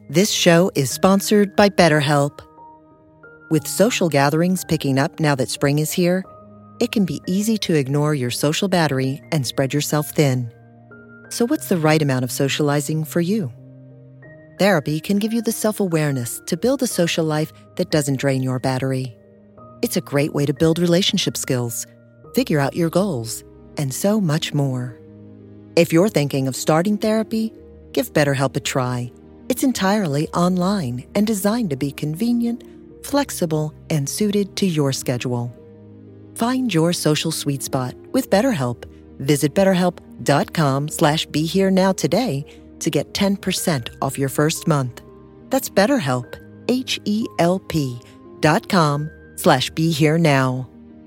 This show is sponsored by BetterHelp. With social gatherings picking up now that spring is here, it can be easy to ignore your social battery and spread yourself thin. So what's the right amount of socializing for you? Therapy can give you the self-awareness to build a social life that doesn't drain your battery. It's a great way to build relationship skills, figure out your goals, and so much more. If you're thinking of starting therapy, give BetterHelp a try. It's entirely online and designed to be convenient, flexible, and suited to your schedule. Find your social sweet spot with BetterHelp. Visit BetterHelp.com/BeHereNow today to get 10% off your first month. That's BetterHelp, HELP.com/BeHereNow.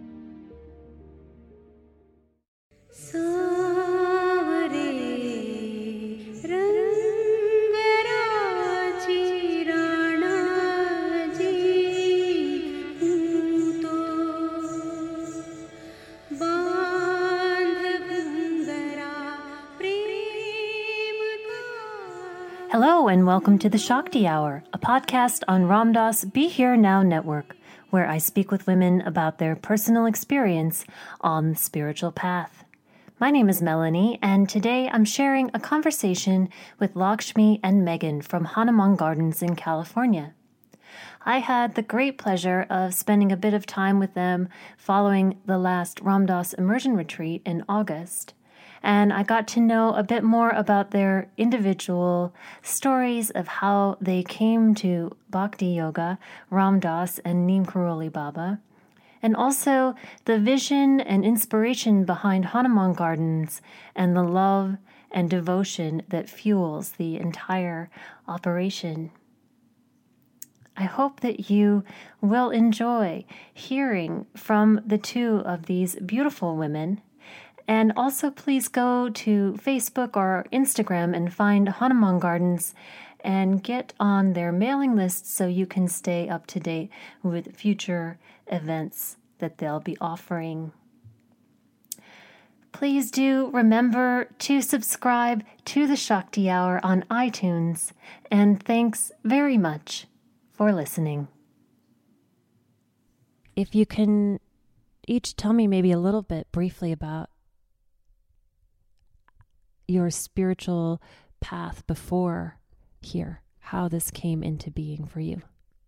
Hello and welcome to the Shakti Hour, a podcast on Ram Dass Be Here Now Network, where I speak with women about their personal experience on the spiritual path. My name is Melanie, and today I'm sharing a conversation with Lakshmi and Megan from Hanuman Gardens in California. I had the great pleasure of spending a bit of time with them following the last Ram Dass Immersion Retreat in August. And I got to know a bit more about their individual stories of how they came to Bhakti Yoga, Ram Dass, and Neem Karoli Baba, and also the vision and inspiration behind Hanuman Gardens and the love and devotion that fuels the entire operation. I hope that you will enjoy hearing from the two of these beautiful women. And also please go to Facebook or Instagram and find Hanuman Gardens and get on their mailing list so you can stay up to date with future events that they'll be offering. Please do remember to subscribe to the Shakti Hour on iTunes. And thanks very much for listening. If you can each tell me maybe a little bit briefly about your spiritual path before here, how this came into being for you.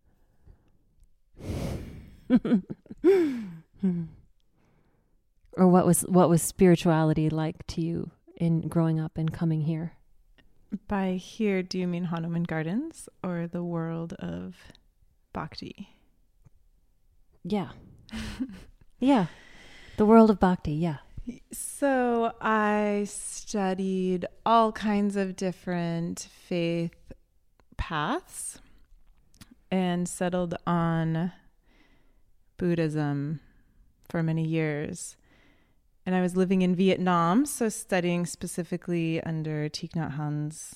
Or what was spirituality like to you in growing up and coming here? By here, do you mean Hanuman Gardens or the world of Bhakti? Yeah. Yeah. The world of Bhakti, yeah. So I studied all kinds of different faith paths and settled on Buddhism for many years. And I was living in Vietnam, so studying specifically under Thich Nhat Hanh's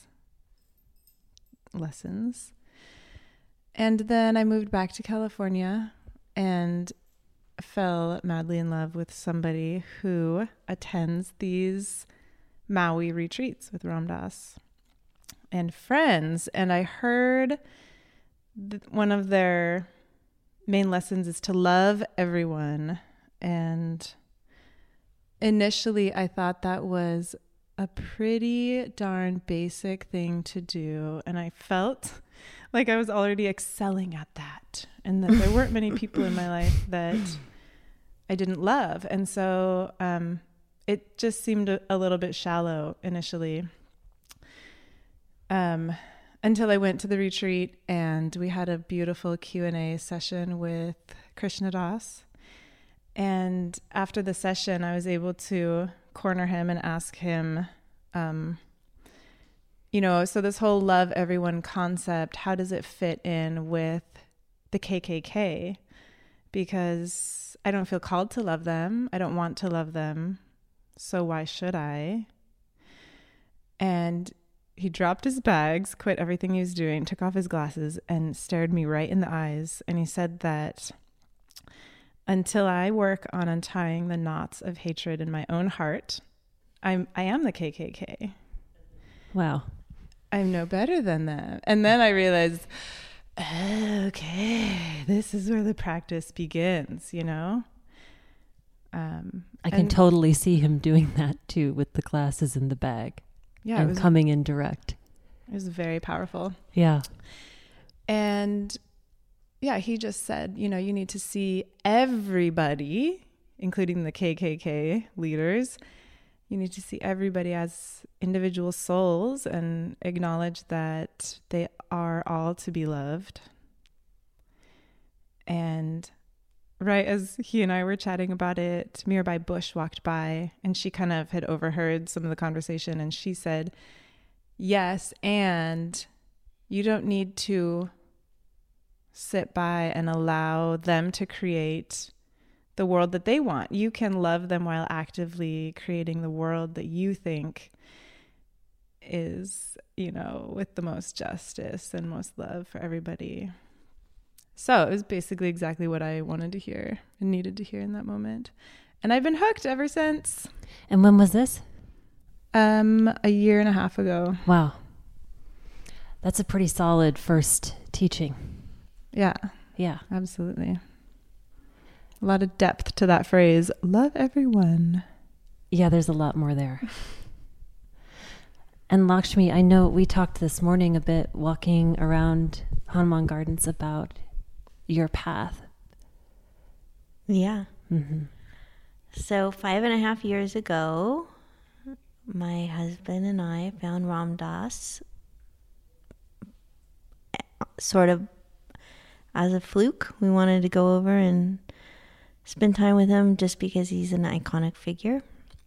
lessons. And then I moved back to California and fell madly in love with somebody who attends these Maui retreats with Ram Dass and friends. And I heard one of their main lessons is to love everyone. And initially I thought that was a pretty darn basic thing to do. And I felt like I was already excelling at that and that there weren't many people in my life that I didn't love. And so it just seemed a little bit shallow initially until I went to the retreat and we had a beautiful Q&A session with Krishna Das. And after the session, I was able to corner him and ask him, so this whole love everyone concept, how does it fit in with the KKK? Because I don't feel called to love them. I don't want to love them. So why should I? And he dropped his bags, quit everything he was doing, took off his glasses and stared me right in the eyes. And he said that until I work on untying the knots of hatred in my own heart, I am the KKK. Wow. I'm no better than them. And then I realized, okay, this is where the practice begins, you know? I can totally see him doing that too with the glasses in the bag. Yeah, and coming in direct. It was very powerful. Yeah. And yeah, he just said, you know, you need to see everybody, including the KKK leaders. You need to see everybody as individual souls and acknowledge that they are all to be loved. And right as he and I were chatting about it, Mirabai Bush walked by and she kind of had overheard some of the conversation, and she said, yes, and you don't need to sit by and allow them to create the world that they want. You can love them while actively creating the world that you think is, you know, with the most justice and most love for everybody. So it was basically exactly what I wanted to hear and needed to hear in that moment. And I've been hooked ever since. And when was this? A year and a half ago. Wow. That's a pretty solid first teaching. Yeah. Yeah. Absolutely. A lot of depth to that phrase, love everyone. Yeah, there's a lot more there. And Lakshmi, I know we talked this morning a bit walking around Hanuman Gardens about your path. Yeah. Mm-hmm. So 5.5 years ago, my husband and I found Ram Dass sort of as a fluke. We wanted to go over and spend time with him just because he's an iconic figure.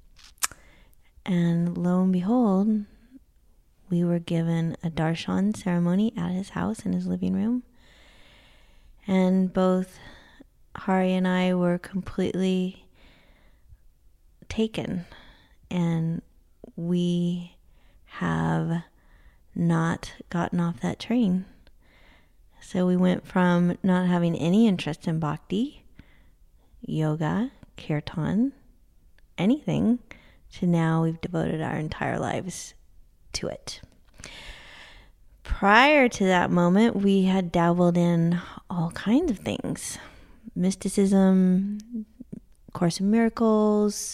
And lo and behold, we were given a darshan ceremony at his house in his living room. And both Hari and I were completely taken. And we have not gotten off that train. So we went from not having any interest in bhakti, yoga, kirtan, anything, to now we've devoted our entire lives to it. Prior to that moment, we had dabbled in all kinds of things. Mysticism, Course in Miracles,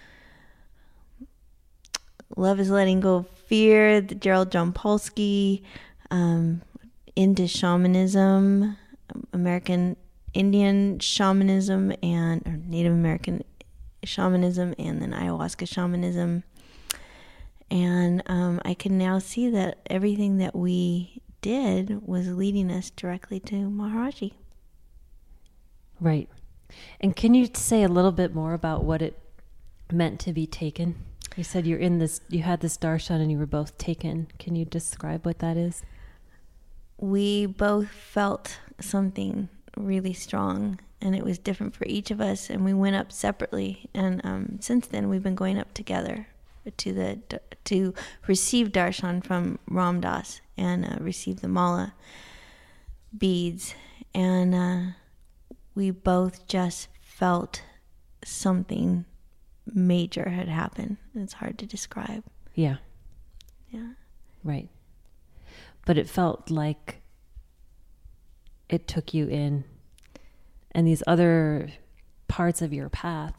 Love is Letting Go of Fear, the Gerald Jampolsky, into shamanism, American Indian shamanism, and or Native American shamanism, and then ayahuasca shamanism. And I can now see that everything that we did was leading us directly to Maharaji. Right. And can you say a little bit more about what it meant to be taken? You said you had this darshan and you were both taken. Can you describe what that is? We both felt something really strong, and it was different for each of us, and we went up separately. And since then, we've been going up together to receive darshan from Ram Dass and receive the mala beads. And we both just felt something major had happened. It's hard to describe. Yeah. Yeah. Right. But it felt like it took you in, and these other parts of your path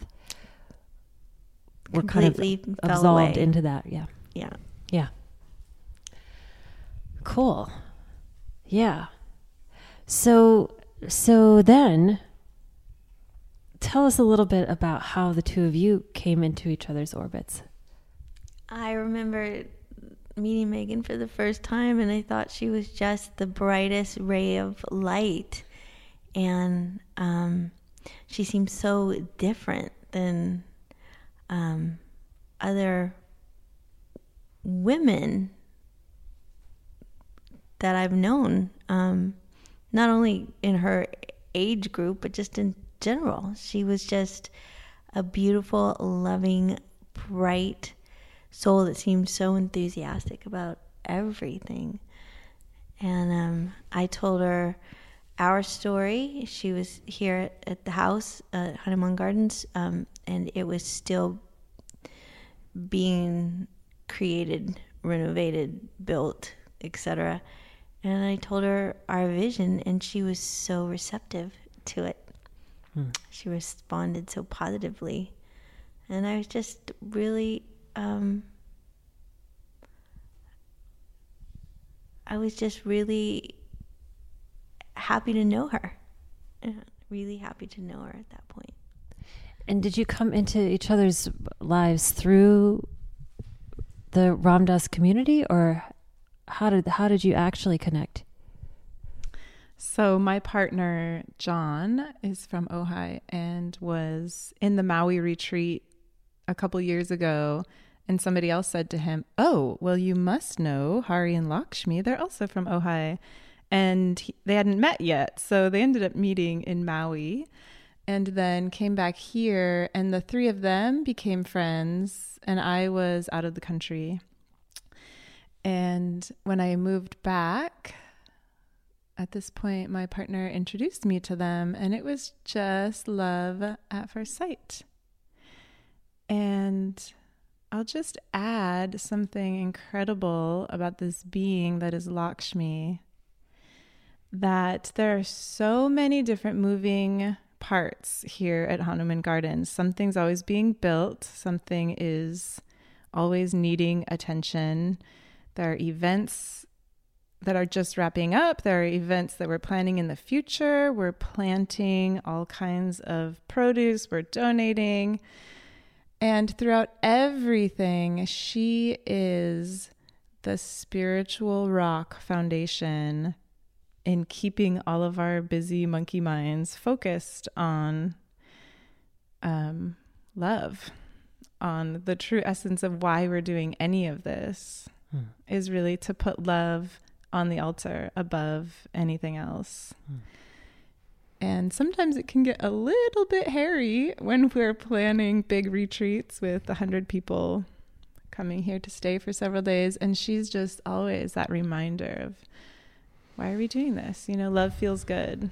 were completely kind of fell absolved away. into that. Yeah. Yeah. Yeah. Cool. Yeah. So then tell us a little bit about how the two of you came into each other's orbits. I remember meeting Megan for the first time, and I thought she was just the brightest ray of light. And she seemed so different than other women that I've known, not only in her age group, but just in general. She was just a beautiful, loving, bright soul that seemed so enthusiastic about everything. And I told her our story. She was here at the house at Hanuman Gardens, and it was still being created renovated, built, etc. And I told her our vision, and she was so receptive to it. She responded so positively. And I was just really, happy to know her. Really happy to know her at that point. And did you come into each other's lives through the Ram Dass community, or how did you actually connect? So my partner, John, is from Ojai and was in the Maui retreat a couple years ago. And somebody else said to him, "Oh, well, you must know Hari and Lakshmi. They're also from Ojai." And they hadn't met yet. So they ended up meeting in Maui and then came back here. And the three of them became friends. And I was out of the country. And when I moved back, at this point, my partner introduced me to them. And it was just love at first sight. And I'll just add something incredible about this being that is Lakshmi, that there are so many different moving parts here at Hanuman Gardens. Something's always being built. Something is always needing attention. There are events that are just wrapping up. There are events that we're planning in the future. We're planting all kinds of produce. We're donating. And throughout everything, she is the spiritual rock foundation in keeping all of our busy monkey minds focused on love, on the true essence of why we're doing any of this, is really to put love on the altar above anything else. And sometimes it can get a little bit hairy when we're planning big retreats with 100 people coming here to stay for several days. And she's just always that reminder of, why are we doing this? You know, love feels good.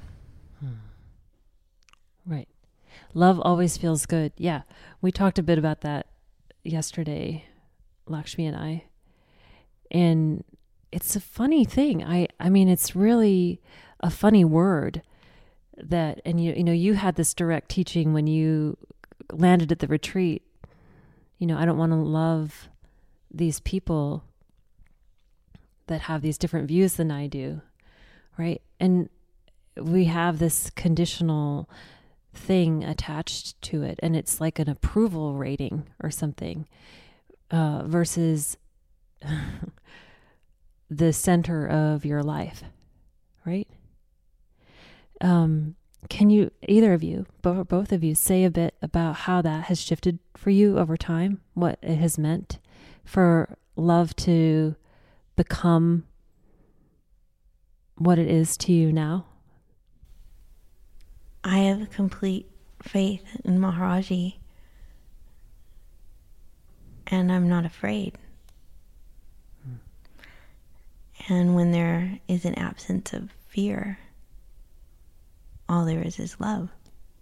Right. Love always feels good. Yeah. We talked a bit about that yesterday, Lakshmi and I. And it's a funny thing. I mean, it's really a funny word that, and you know, you had this direct teaching when you landed at the retreat. You know, I don't want to love these people that have these different views than I do. Right. And we have this conditional thing attached to it, and it's like an approval rating or something, versus the center of your life. Right. Can you, either of you, both of you, say a bit about how that has shifted for you over time, what it has meant for love to become what it is to you now? I have complete faith in Maharaji, and I'm not afraid. And when there is an absence of fear, all there is love.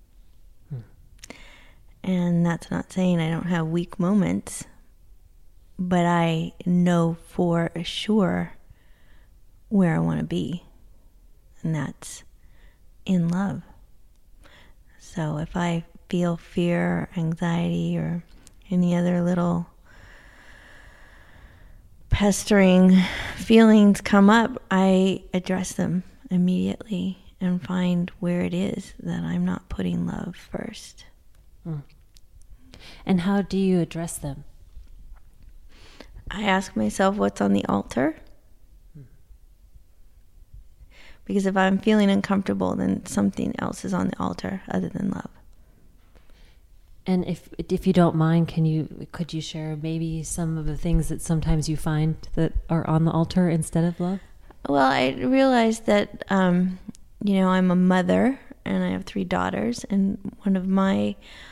And that's not saying I don't have weak moments, but I know for sure where I want to be, and that's in love. So if I feel fear or anxiety or any other little pestering feelings come up, I address them immediately and find where it is that I'm not putting love first. And how do you address them? I ask myself what's on the altar. Because if I'm feeling uncomfortable, then something else is on the altar other than love. And if you don't mind, could you share maybe some of the things that sometimes you find that are on the altar instead of love? Well, I realized that, I'm a mother and I have 3 daughters, and one of my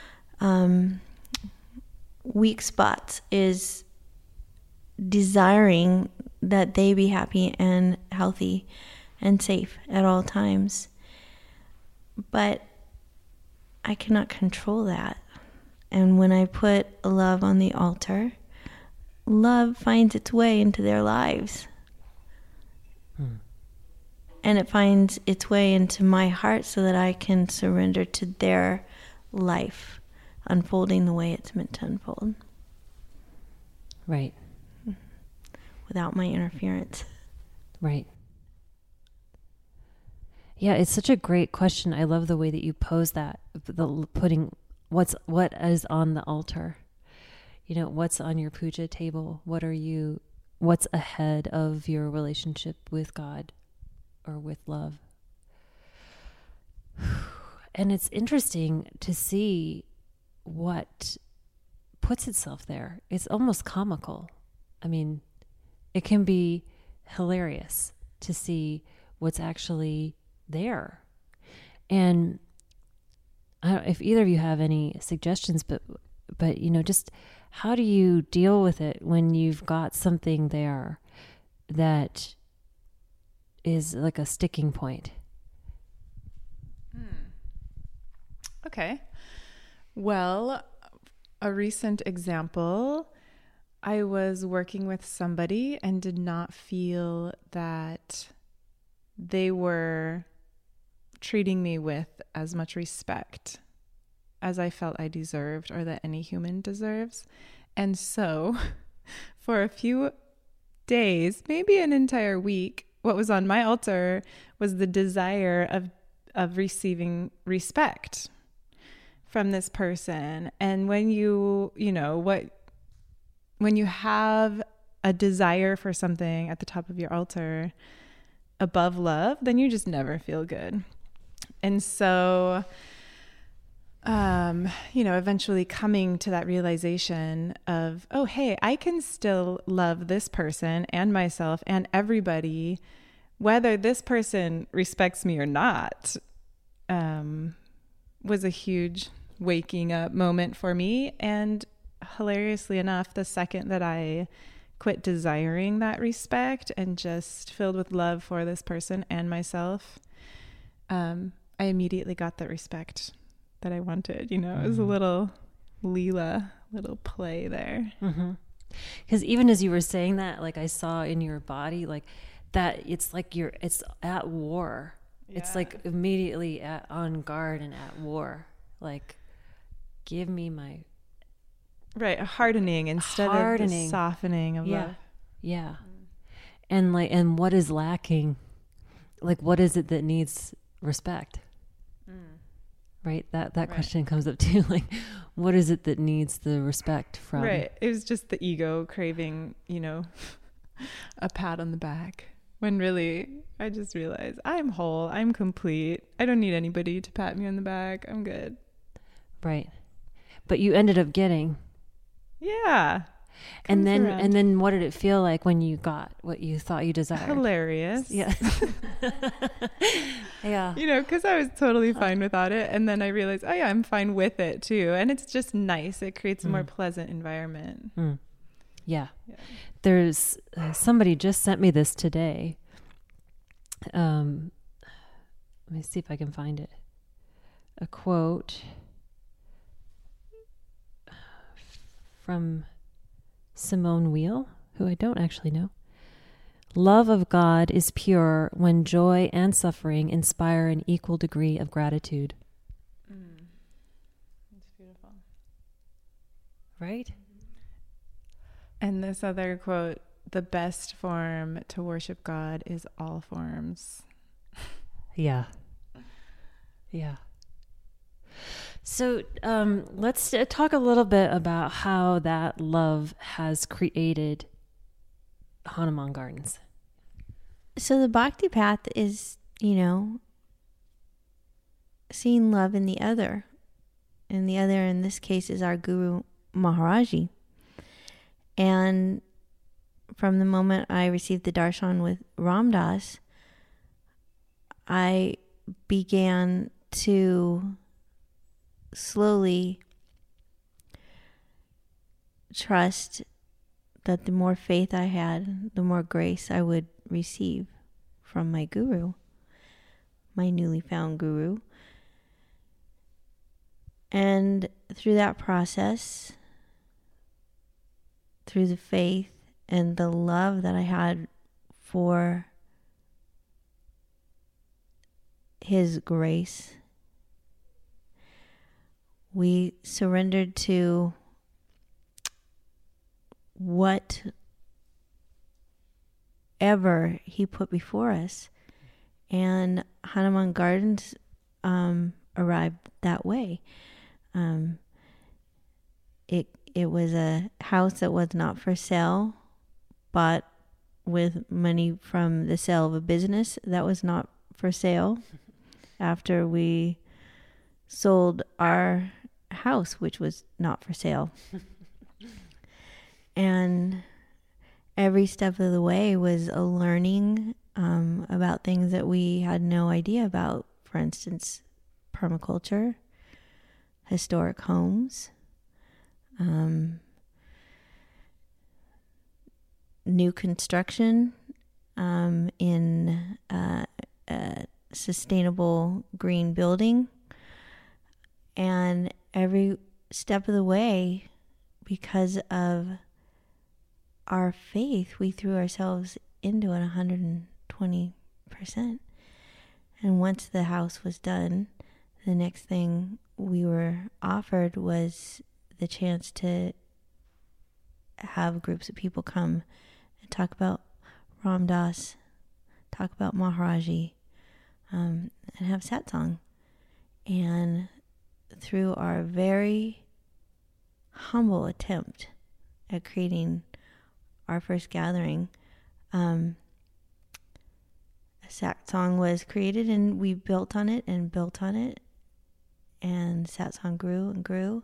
weak spots is desiring that they be happy and healthy and safe at all times. But I cannot control that. And when I put love on the altar, love finds its way into their lives. And it finds its way into my heart so that I can surrender to their life unfolding the way it's meant to unfold. Right. Without my interference. Right. Yeah, it's such a great question. I love the way that you pose that, putting what is on the altar. You know, what's on your puja table? What's ahead of your relationship with God or with love? And it's interesting to see what puts itself there. It's almost comical. I mean, it can be hilarious to see what's actually there. And I don't know if either of you have any suggestions, but you know, just how do you deal with it when you've got something there that is like a sticking point? Okay. Well, a recent example, I was working with somebody and did not feel that they were treating me with as much respect as I felt I deserved or that any human deserves. And so for a few days, maybe an entire week, what was on my altar was the desire of receiving respect from this person. And when you have a desire for something at the top of your altar above love, then you just never feel good. And so, eventually coming to that realization of, oh, hey, I can still love this person and myself and everybody, whether this person respects me or not, was a huge waking up moment for me. And hilariously enough, the second that I quit desiring that respect and just filled with love for this person and myself, I immediately got the respect that I wanted. You know, it was a little Leela, little play there. Because even as you were saying that, like I saw in your body, like that, it's like it's at war. Yeah. It's like immediately on guard and at war. Like, give me my... Right, a hardening instead of the softening of love. Yeah. And what is lacking? Like, what is it that needs respect? Right? That question comes up too. Like, what is it that needs the respect from? Right. It was just the ego craving, a pat on the back. When really, I just realized I'm whole. I'm complete. I don't need anybody to pat me on the back. I'm good. Right. But you ended up getting... Yeah. And then what did it feel like when you got what you thought you desired? Hilarious. Yeah. Yeah. Because I was totally fine without it. And then I realized, oh yeah, I'm fine with it too. And it's just nice. It creates a more pleasant environment. Yeah. There's somebody just sent me this today. Let me see if I can find it. A quote from Simone Weil, who I don't actually know. Love of God is pure when joy and suffering inspire an equal degree of gratitude. That's beautiful. Right? And this other quote, the best form to worship God is all forms. Yeah. Yeah. So let's talk a little bit about how that love has created Hanuman Gardens. So the Bhakti path is, seeing love in the other. And the other in this case is our Guru Maharaji. And from the moment I received the darshan with Ram Dass, I began to slowly trust that the more faith I had, the more grace I would receive from my guru, my newly found guru. And through that process, through the faith and the love that I had for His grace, we surrendered to whatever He put before us. And Hanuman Gardens arrived that way. It was a house that was not for sale, bought with money from the sale of a business that was not for sale after we sold our house, which was not for sale. And every step of the way was a learning about things that we had no idea about. For instance, permaculture, historic homes, new construction in a sustainable green building. And every step of the way, because of our faith, we threw ourselves into it 120%. And once the house was done, the next thing we were offered was the chance to have groups of people come and talk about Ram Dass, talk about Maharaji, and have satsang. And through our very humble attempt at creating our first gathering, a satsang was created, and we built on it, and satsang grew and grew.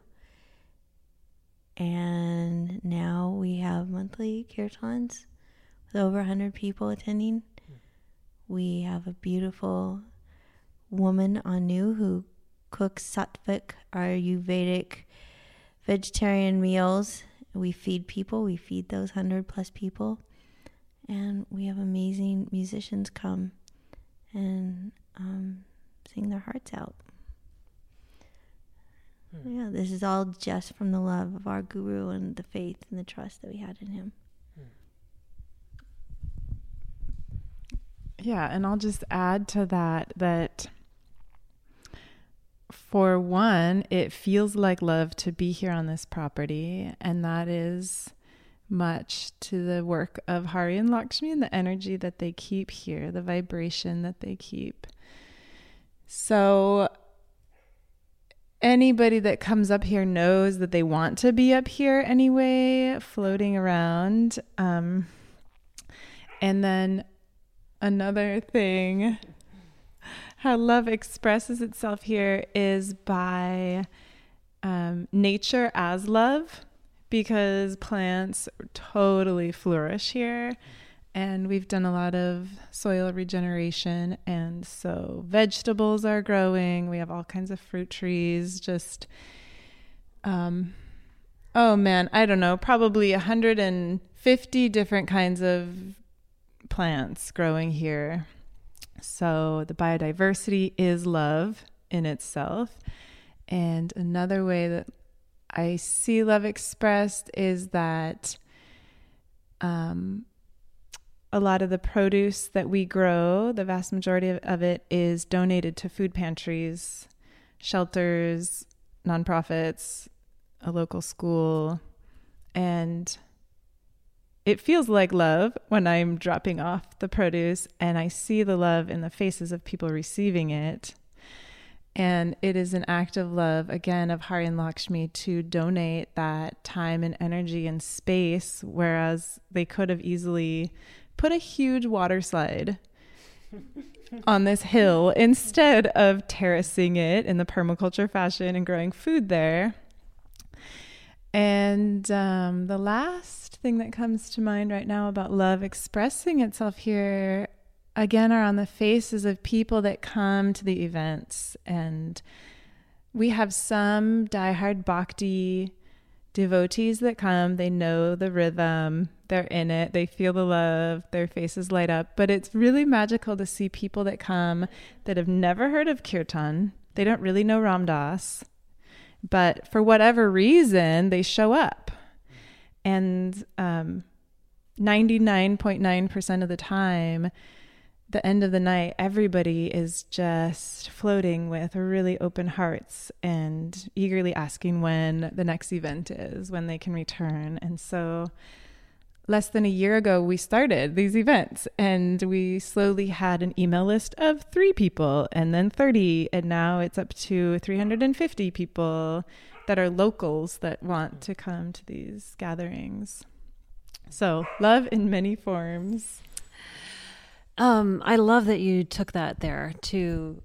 And now we have monthly kirtans with over 100 people attending. We have a beautiful woman, Anu, who cooks sattvic, Ayurvedic, vegetarian meals. We feed people. We feed those 100+ people. And we have amazing musicians come and sing their hearts out. Yeah, this is all just from the love of our guru and the faith and the trust that we had in him. Yeah, and I'll just add to that for one, it feels like love to be here on this property, and that is much to the work of Hari and Lakshmi and the energy that they keep here, the vibration that they keep. So anybody that comes up here knows that they want to be up here anyway, floating around. And then another thing, how love expresses itself here is by nature as love, because plants totally flourish here. And we've done a lot of soil regeneration, and so vegetables are growing. We have all kinds of fruit trees, just, oh man, I don't know, probably 150 different kinds of plants growing here. So the biodiversity is love in itself. And another way that I see love expressed is that a lot of the produce that we grow, the vast majority of it is donated to food pantries, shelters, nonprofits, a local school. And it feels like love when I'm dropping off the produce and I see the love in the faces of people receiving it. And it is an act of love, again, of Hari and Lakshmi to donate that time and energy and space, whereas they could have easily put a huge water slide on this hill instead of terracing it in the permaculture fashion and growing food there. And the last thing that comes to mind right now about love expressing itself here, again, are on the faces of people that come to the events. And we have some diehard bhakti devotees that come. They know the rhythm, they're in it, they feel the love, their faces light up. But it's really magical to see people that come that have never heard of kirtan. They don't really know Ram Dass, but for whatever reason, they show up. And 99.9% of the time, the end of the night, everybody is just floating with really open hearts and eagerly asking when the next event is, when they can return. And so less than a year ago, we started these events, and we slowly had an email list of 3 people and then 30. And now it's up to 350 people that are locals that want to come to these gatherings. So love in many forms. I love that you took that there to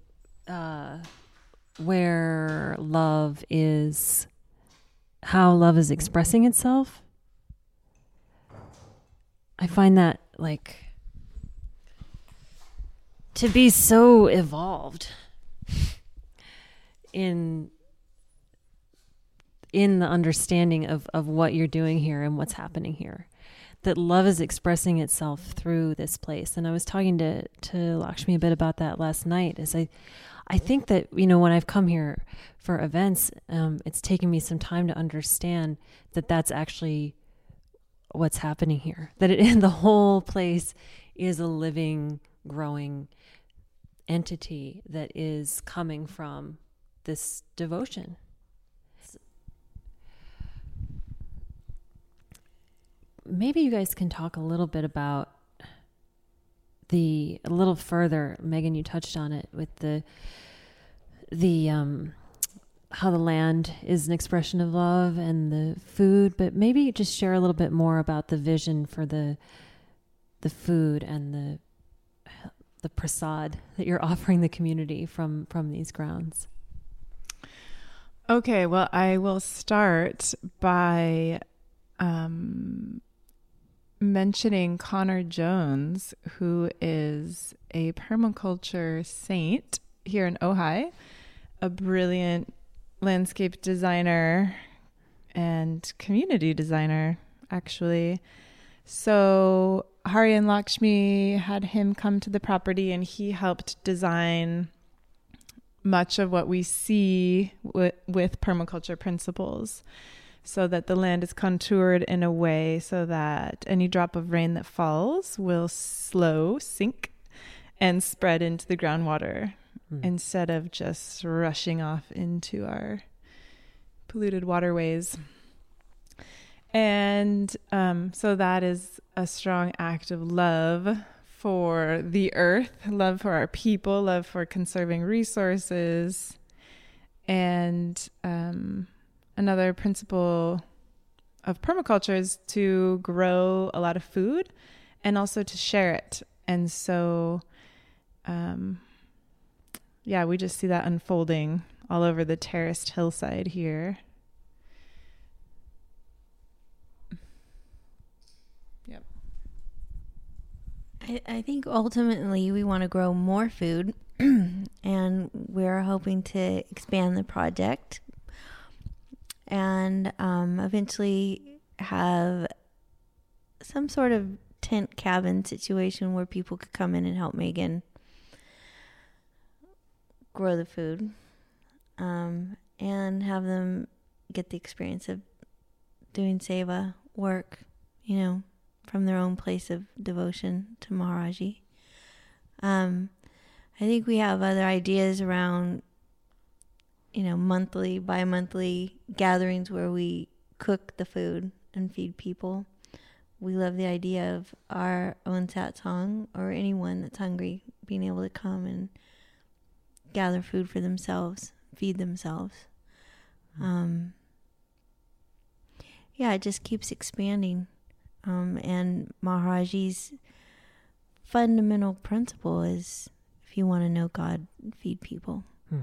where love is, how love is expressing itself. I find that like to be so evolved in the understanding of what you're doing here and what's happening here. That love is expressing itself through this place. And I was talking to Lakshmi a bit about that last night. As I think that, you know, when I've come here for events, it's taken me some time to understand that that's actually what's happening here. That the whole place is a living, growing entity that is coming from this devotion. Maybe you guys can talk a little bit about a little further. Megan, you touched on it with the how the land is an expression of love and the food, but maybe just share a little bit more about the vision for the food and the prasad that you're offering the community from these grounds. Okay, well, I will start by mentioning Connor Jones, who is a permaculture saint here in Ojai, a brilliant landscape designer and community designer, actually. So Hari and Lakshmi had him come to the property, and he helped design much of what we see with permaculture principles, so that the land is contoured in a way so that any drop of rain that falls will sink and spread into the groundwater instead of just rushing off into our polluted waterways. And so that is a strong act of love for the earth, love for our people, love for conserving resources. And another principle of permaculture is to grow a lot of food and also to share it. And so, we just see that unfolding all over the terraced hillside here. Yep. I think ultimately we want to grow more food and we're hoping to expand the project and eventually have some sort of tent cabin situation where people could come in and help Megan grow the food, and have them get the experience of doing seva work, from their own place of devotion to Maharaji. I think we have other ideas around, monthly, bi-monthly gatherings where we cook the food and feed people. We love the idea of our own satsang or anyone that's hungry being able to come and gather food for themselves, feed themselves. It just keeps expanding. And Maharaji's fundamental principle is, if you want to know God, feed people.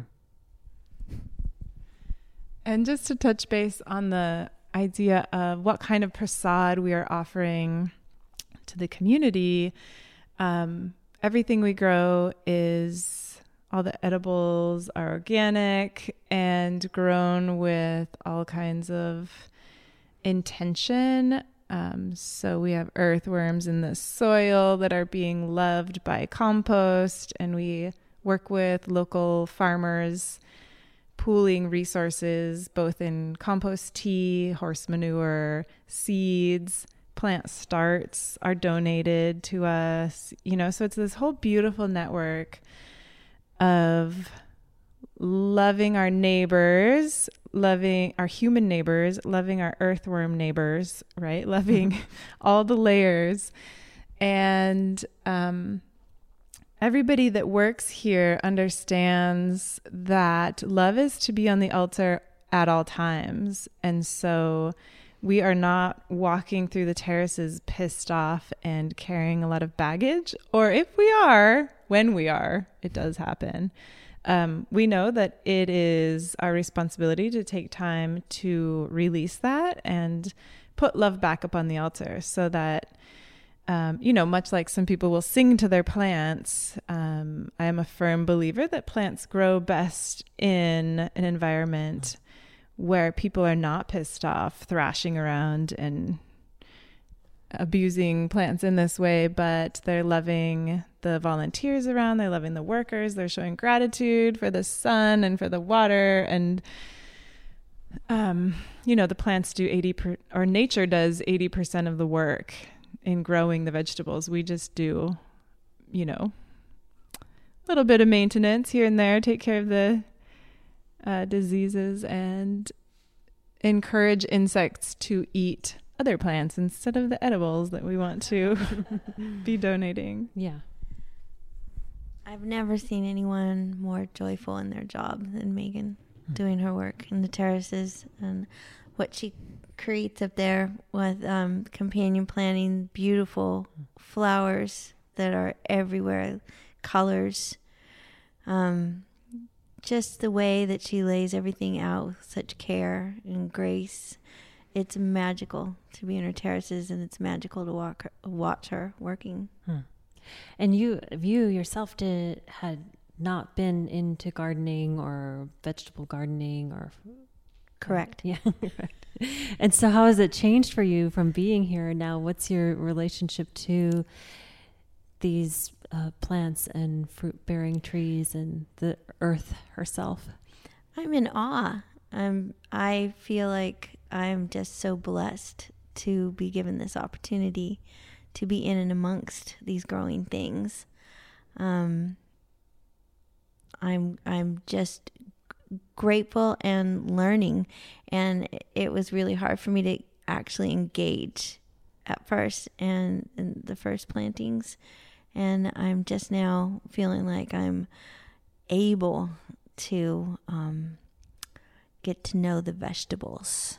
And just to touch base on the idea of what kind of prasad we are offering to the community, everything we grow all the edibles are organic and grown with all kinds of intention. So we have earthworms in the soil that are being loved by compost, and we work with local farmers pooling resources, both in compost tea, horse manure, seeds, plant starts are donated to us, so it's this whole beautiful network of loving our neighbors, loving our human neighbors, loving our earthworm neighbors, right? Loving all the layers. And everybody that works here understands that love is to be on the altar at all times. And so we are not walking through the terraces pissed off and carrying a lot of baggage. Or if we are, when we are, it does happen. We know that it is our responsibility to take time to release that and put love back up on the altar so that, much like some people will sing to their plants, I am a firm believer that plants grow best in an environment where people are not pissed off, thrashing around and abusing plants in this way, but they're loving the volunteers around, they're loving the workers, they're showing gratitude for the sun and for the water. And, the plants do nature does 80% of the work in growing the vegetables. We just do, a little bit of maintenance here and there, take care of the diseases and encourage insects to eat other plants instead of the edibles that we want to be donating. Yeah. I've never seen anyone more joyful in their job than Megan doing her work in the terraces and what she creates up there with companion planting, beautiful flowers that are everywhere, colors. Just the way that she lays everything out with such care and grace. It's magical to be in her terraces, and it's magical to watch her working. And you yourself had not been into gardening or vegetable gardening or... Correct. Yeah. And so how has it changed for you from being here? And now what's your relationship to these plants and fruit-bearing trees and the earth herself? I'm in awe. I feel like I'm just so blessed to be given this opportunity to be in and amongst these growing things. I'm just grateful and learning, and it was really hard for me to actually engage at first and in the first plantings, and I'm just now feeling like I'm able to get to know the vegetables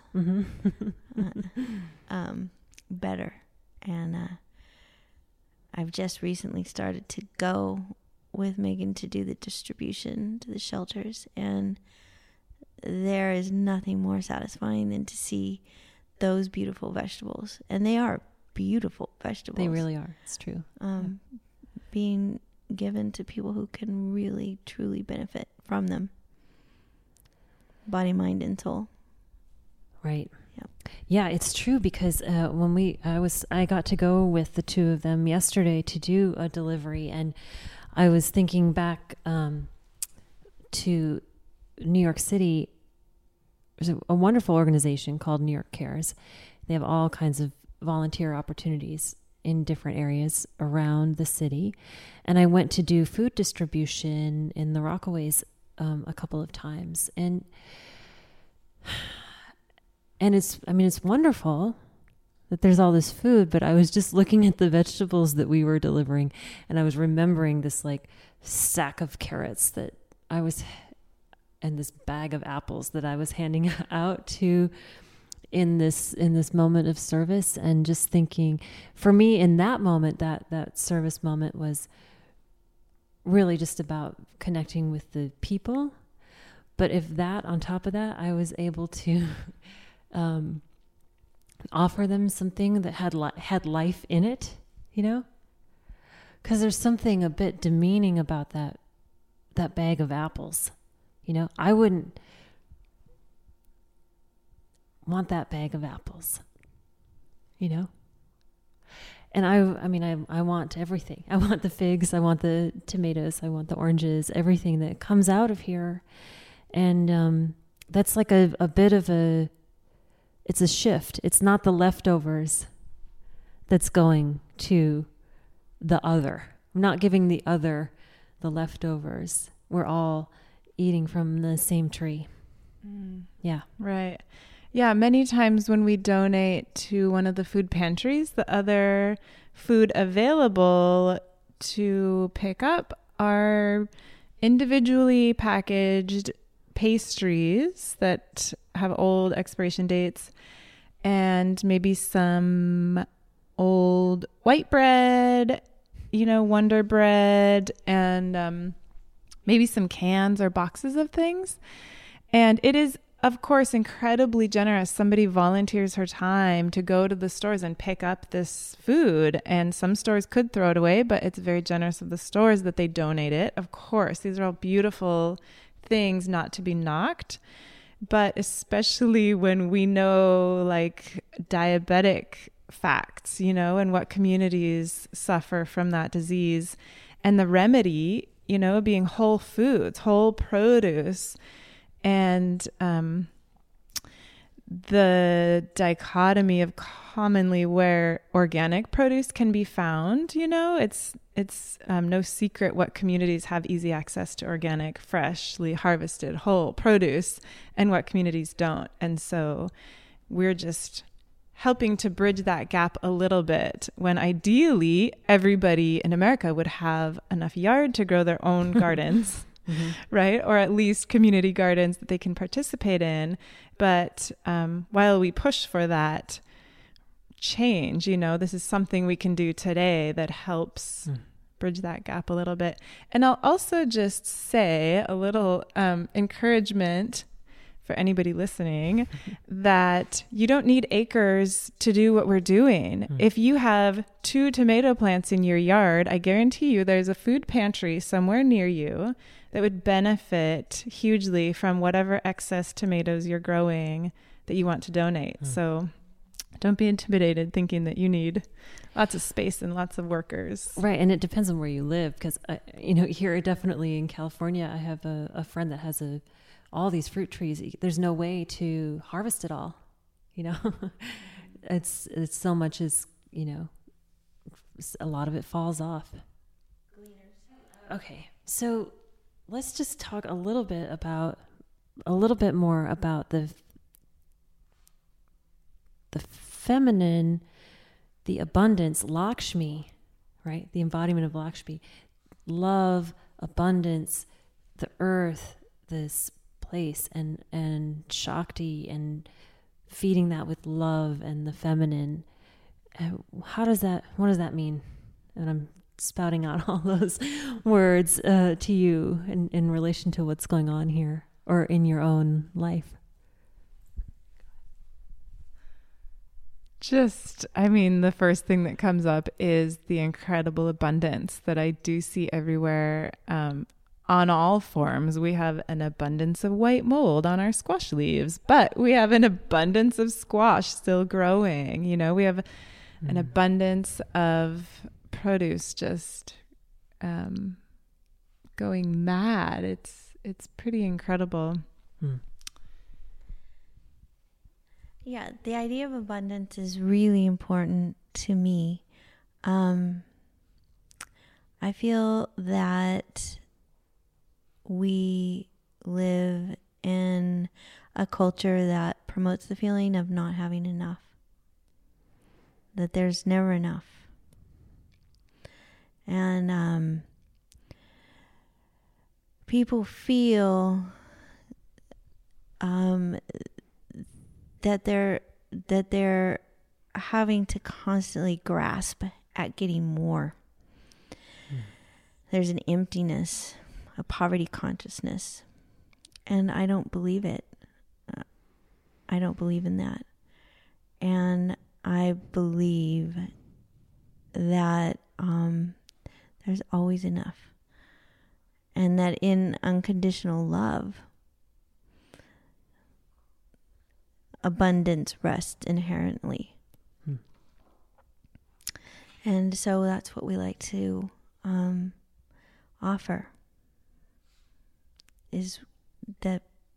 better. And I've just recently started to go with Megan to do the distribution to the shelters, and there is nothing more satisfying than to see those beautiful vegetables. And they are beautiful vegetables. They really are. It's true. Being given to people who can really, truly benefit from them. Body, mind, and soul. Right. Yep. Yeah, it's true because I got to go with the two of them yesterday to do a delivery, and I was thinking back to New York City. There's a wonderful organization called New York Cares. They have all kinds of volunteer opportunities in different areas around the city. And I went to do food distribution in the Rockaways a couple of times. And it's wonderful that there's all this food, but I was just looking at the vegetables that we were delivering, and I was remembering this like sack of carrots and this bag of apples that I was handing out to in this moment of service, and just thinking, for me in that moment, that service moment was really just about connecting with the people. But if that, on top of that, I was able to offer them something that had life in it, because there's something a bit demeaning about that bag of apples. I wouldn't want that bag of apples, And I want everything. I want the figs, I want the tomatoes, I want the oranges, everything that comes out of here. And that's like a bit of it's a shift. It's not the leftovers that's going to the other. I'm not giving the other the leftovers. We're all eating from the same tree. Yeah. Right. Yeah. Many times when we donate to one of the food pantries, the other food available to pick up are individually packaged pastries that have old expiration dates and maybe some old white bread, Wonder Bread, and maybe some cans or boxes of things. And it is, of course, incredibly generous. Somebody volunteers her time to go to the stores and pick up this food. And some stores could throw it away, but it's very generous of the stores that they donate it. Of course, these are all beautiful things not to be knocked. But especially when we know like diabetic facts, and what communities suffer from that disease, and the remedy, being whole foods, whole produce. And the dichotomy of commonly where organic produce can be found, it's no secret what communities have easy access to organic, freshly harvested, whole produce, and what communities don't. And so we're just helping to bridge that gap a little bit, when ideally everybody in America would have enough yard to grow their own gardens. Mm-hmm. Right? Or at least community gardens that they can participate in. But while we push for that change, this is something we can do today that helps bridge that gap a little bit. And I'll also just say a little encouragement for anybody listening that you don't need acres to do what we're doing. If you have 2 tomato plants in your yard, I guarantee you there's a food pantry somewhere near you that would benefit hugely from whatever excess tomatoes you're growing that you want to donate. So don't be intimidated thinking that you need lots of space and lots of workers. Right. And it depends on where you live, because, here definitely in California, I have a friend that has all these fruit trees. There's no way to harvest it all. It's so much as, a lot of it falls off. Okay. So let's just talk a little bit more about the feminine, the abundance, Lakshmi, right? The embodiment of Lakshmi, love, abundance, the earth, this place, and Shakti, and feeding that with love and the feminine. What does that mean? And I'm spouting out all those words to you in relation to what's going on here or in your own life. The first thing that comes up is the incredible abundance that I do see everywhere, on all forms. We have an abundance of white mold on our squash leaves, but we have an abundance of squash still growing. We have an abundance of produce just going mad. It's pretty incredible. Yeah, the idea of abundance is really important to me. I feel that we live in a culture that promotes the feeling of not having enough, that there's never enough. And people feel that they're having to constantly grasp at getting more. There's an emptiness, a poverty consciousness, and I don't believe it. I don't believe in that. And I believe that there's always enough, and that in unconditional love, abundance rests inherently. And so that's what we like to offer, is that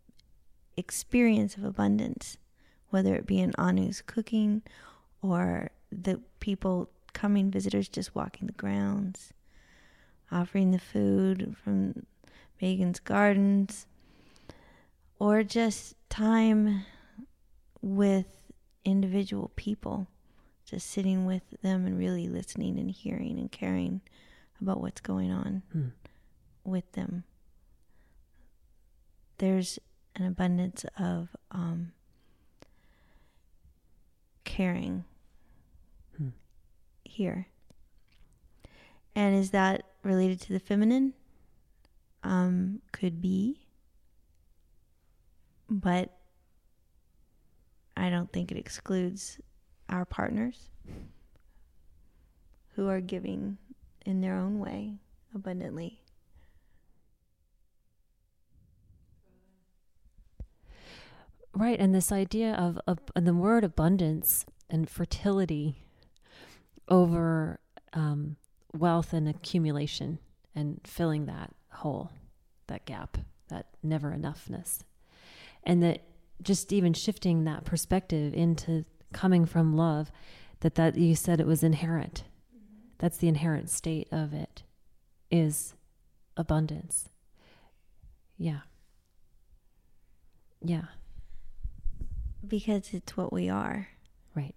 experience of abundance, whether it be in Anu's cooking or the people coming, visitors just walking the grounds, offering the food from Megan's gardens, or just time with individual people, just sitting with them and really listening and hearing and caring about what's going on with them. There's an abundance of caring here. And is that related to the feminine? Could be. But I don't think it excludes our partners who are giving in their own way abundantly. Right, and this idea of the word abundance and fertility over wealth and accumulation and filling that hole, that gap, that never enoughness. And that just even shifting that perspective into coming from love, that you said it was inherent. That's the inherent state of it, is abundance. Yeah. Yeah. Because it's what we are. Right.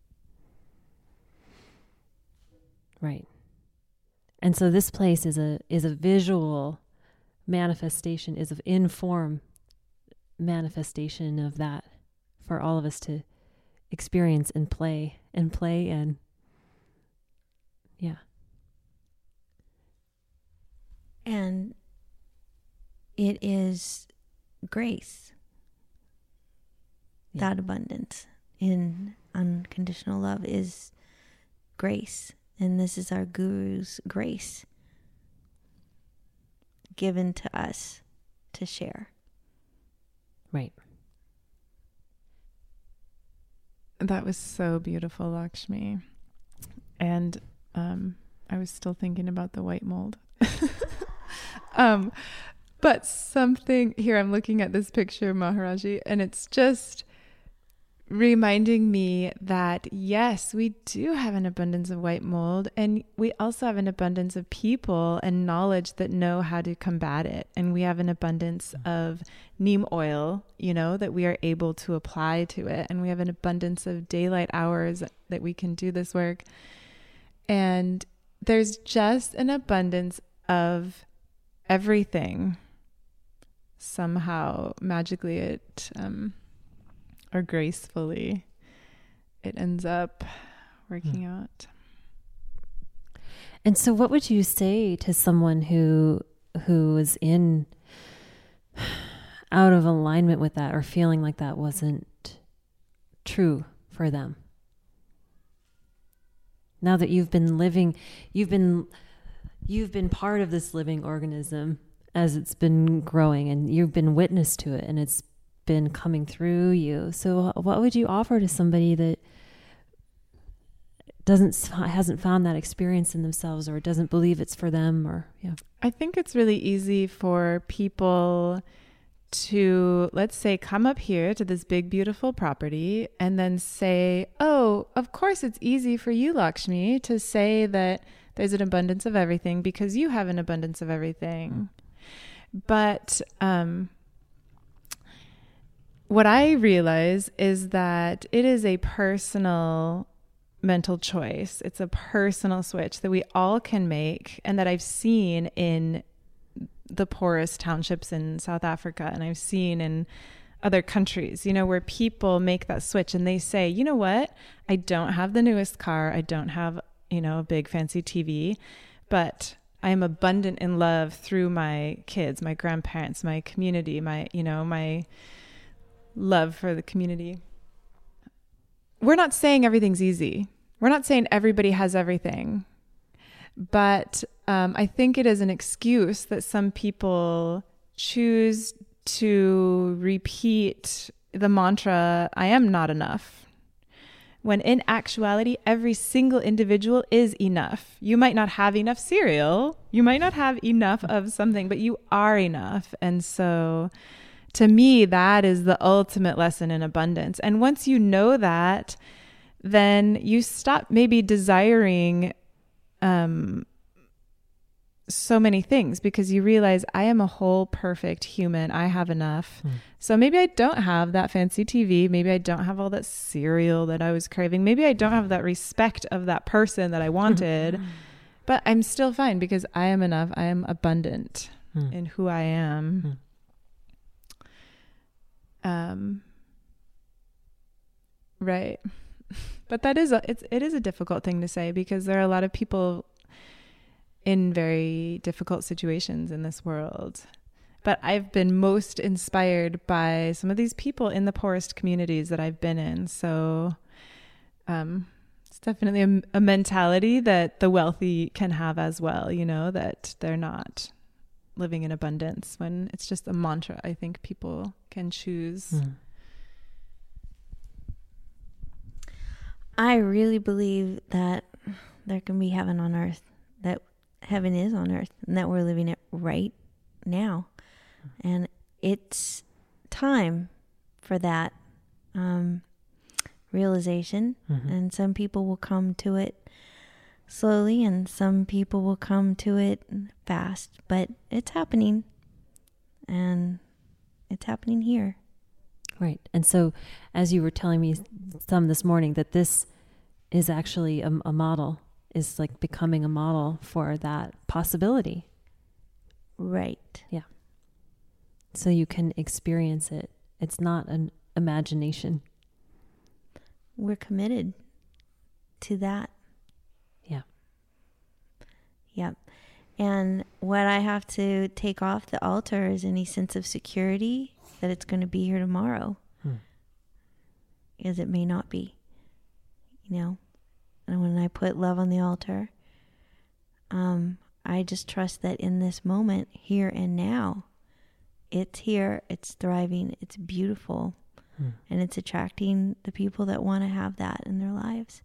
Right. And so this place is a visual manifestation, is an in-form manifestation of that for all of us to experience and play and yeah. And it is grace. Yeah. That abundance in unconditional love is grace. And this is our Guru's grace given to us to share. Right. That was so beautiful, Lakshmi. And I was still thinking about the white mold. But something here, I'm looking at this picture, Maharaji, and it's just reminding me that, yes, we do have an abundance of white mold, and we also have an abundance of people and knowledge that know how to combat it. And we have an abundance of neem oil, that we are able to apply to it. And we have an abundance of daylight hours that we can do this work. And there's just an abundance of everything. Somehow, magically, it or gracefully, it ends up working out. And so what would you say to someone who is out of alignment with that, or feeling like that wasn't true for them? Now that you've been part of this living organism as it's been growing, and you've been witness to it, and it's been coming through you. So what would you offer to somebody that hasn't found that experience in themselves, or doesn't believe it's for them? Or I think it's really easy for people to, let's say, come up here to this big, beautiful property and then say, oh, of course it's easy for you, Lakshmi, to say that there's an abundance of everything because you have an abundance of everything. But what I realize is that it is a personal mental choice. It's a personal switch that we all can make, and that I've seen in the poorest townships in South Africa, and I've seen in other countries, where people make that switch and they say, you know what? I don't have the newest car. I don't have, a big fancy TV, but I am abundant in love through my kids, my grandparents, my community, my love for the community. We're not saying everything's easy. We're not saying everybody has everything. But I think it is an excuse that some people choose to repeat the mantra, I am not enough. When in actuality, every single individual is enough. You might not have enough cereal. You might not have enough of something, but you are enough. And so to me, that is the ultimate lesson in abundance. And once you know that, then you stop maybe desiring so many things, because you realize I am a whole perfect human. I have enough. So maybe I don't have that fancy TV. Maybe I don't have all that cereal that I was craving. Maybe I don't have that respect of that person that I wanted, but I'm still fine because I am enough. I am abundant in who I am. Right. But that is it is a difficult thing to say, because there are a lot of people in very difficult situations in this world. But I've been most inspired by some of these people in the poorest communities that I've been in. So it's definitely a mentality that the wealthy can have as well, you know, that they're not living in abundance, when it's just a mantra I think people can choose. I really believe that there can be heaven on earth, that heaven is on earth, and that we're living it right now. And it's time for that realization. And some people will come to it slowly, and some people will come to it fast, but it's happening, and it's happening here. Right. And so as you were telling me some this morning, that this is actually a model, is like becoming a model for that possibility. Right. Yeah. So you can experience it. It's not an imagination. We're committed to that. Yeah. Yep. And what I have to take off the altar is any sense of security that it's going to be here tomorrow. Because it may not be, you know. And when I put love on the altar, I just trust that in this moment, here and now, it's here, it's thriving, it's beautiful, and it's attracting the people that want to have that in their lives.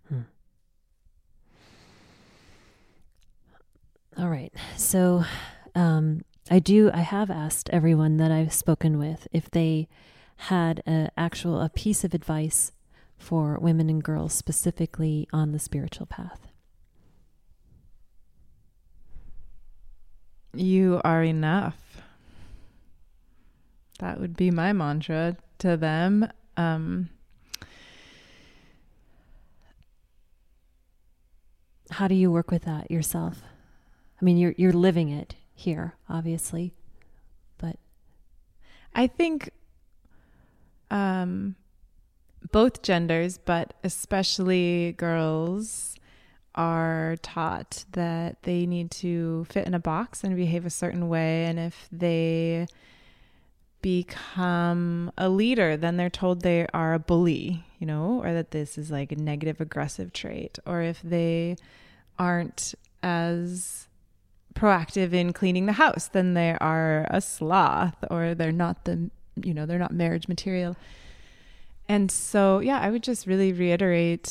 All right. So I have asked everyone that I've spoken with if they had a piece of advice for women and girls specifically on the spiritual path. You are enough. That would be my mantra to them. How do you work with that yourself? I mean, you're living it here, obviously, but I think both genders, but especially girls, are taught that they need to fit in a box and behave a certain way. And if they become a leader, then they're told they are a bully, you know, or that this is like a negative aggressive trait. Or if they aren't as proactive in cleaning the house, then they are a sloth, or they're not they're not marriage material. And so, yeah, I would just really reiterate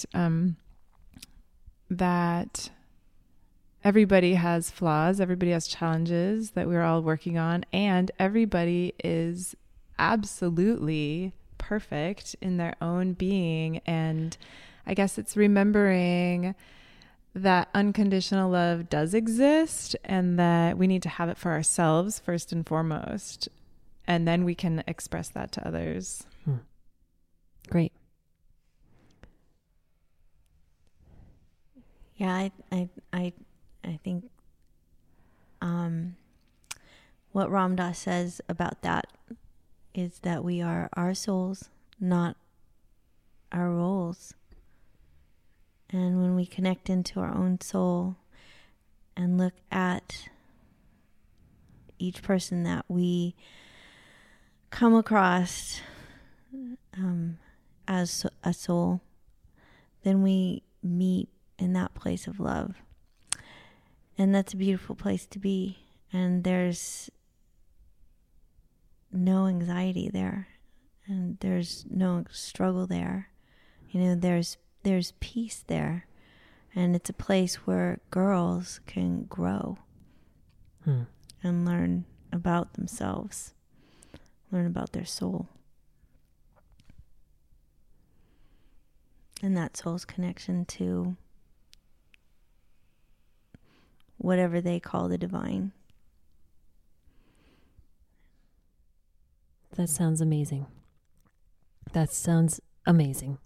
that everybody has flaws, everybody has challenges that we're all working on, and everybody is absolutely perfect in their own being. And I guess it's remembering that unconditional love does exist, and that we need to have it for ourselves first and foremost, and then we can express that to others. Great. Yeah, I think what Ram Dass says about that is that we are our souls, not our roles. And when we connect into our own soul and look at each person that we come across as a soul, then we meet in that place of love. And that's a beautiful place to be. And there's no anxiety there. And there's no struggle there. You know, there's peace there. And it's a place where girls can grow and learn about themselves. learn about their soul. And that soul's connection to whatever they call the divine. That sounds amazing. That sounds amazing.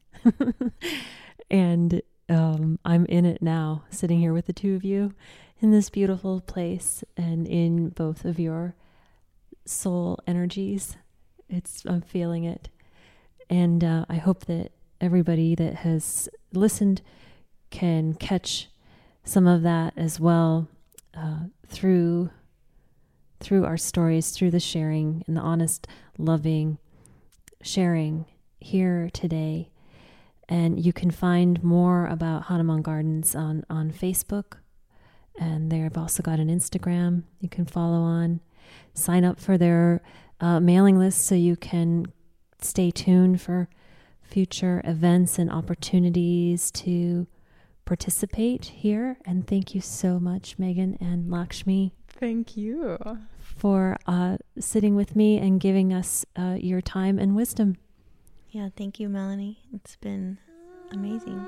And I'm in it now, sitting here with the two of you in this beautiful place and in both of your soul energies. I'm feeling it. And I hope that everybody that has listened can catch some of that as well through our stories, through the sharing and the honest, loving sharing here today. And you can find more about Hanuman Gardens on Facebook. And they've also got an Instagram you can follow on. Sign up for their mailing list so you can stay tuned for future events and opportunities to participate here. And thank you so much, Megan and Lakshmi. Thank you for sitting with me and giving us your time and wisdom. Yeah, thank you, Melanie. It's been amazing.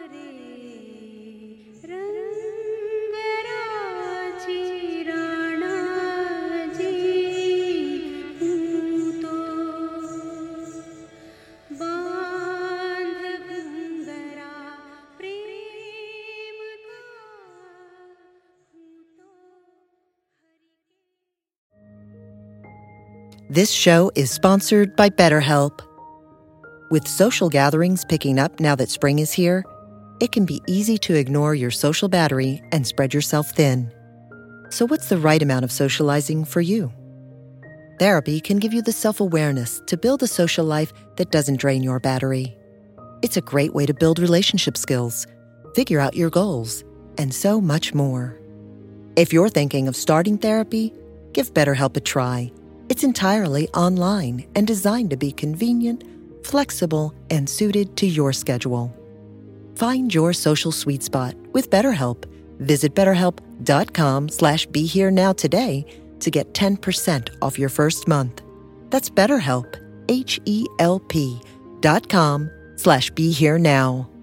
This show is sponsored by BetterHelp. With social gatherings picking up now that spring is here, it can be easy to ignore your social battery and spread yourself thin. So what's the right amount of socializing for you? Therapy can give you the self-awareness to build a social life that doesn't drain your battery. It's a great way to build relationship skills, figure out your goals, and so much more. If you're thinking of starting therapy, give BetterHelp a try. It's entirely online and designed to be convenient, flexible, and suited to your schedule. Find your social sweet spot with BetterHelp. Visit BetterHelp.com/BeHereNow today to get 10% off your first month. That's BetterHelp, HELP.com/BeHereNow.